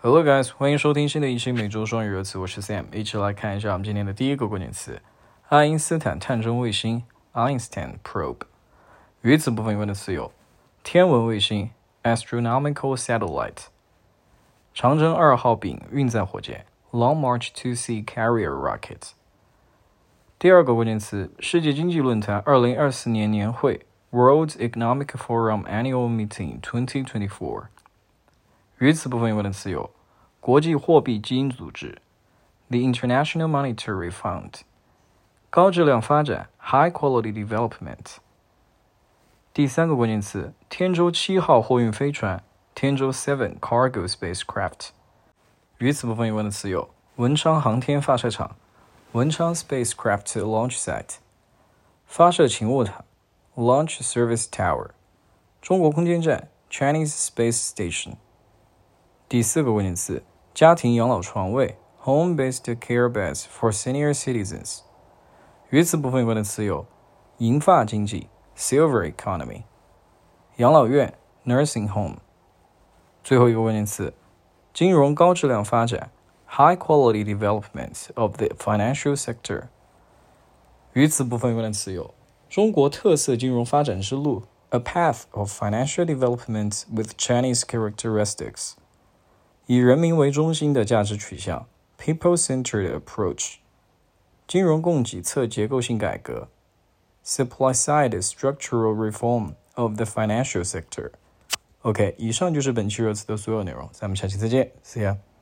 Hello guys， 欢迎收听新的一期每周双语热词，我是 Sam， 一起来看一下我们今天的第一个关键词：爱因斯坦探针卫星 Einstein Probe。语词部分有关的词有：天文卫星 Astronomical Satellite， 长征2号丙运载火箭 Long March 2C Carrier Rocket。第二个关键词：世界经济论坛2024年年会 World Economic Forum Annual Meeting 2024。语词部分有关的词有：国际货币基金组织 The International Monetary Fund， 高质量发展 High Quality Development。 第三个关键词：天舟7号货运飞船 天舟7 Cargo Spacecraft。 语词部分有关的词有：文昌航天发射场 文昌 Spacecraft Launch Site， 发射勤务塔 Launch Service Tower， 中国空间站 Chinese Space Station。第四个关键词：家庭养老床位 Home-based care beds for senior citizens。 语词部分有关的词有：银发经济 Silver Economy， 养老院 Nursing Home。 最后一个关键词：金融高质量发展 High Quality Development of the Financial Sector。 语词部分有关的词有：中国特色金融发展之路 A path of financial development with Chinese characteristics，以人民为中心的价值取向 People-centered approach， 金融供给侧结构性改革 Supply-side structural reform of the financial sector。 OK， 以上就是本期热词的所有内容，咱们下期再见 See ya。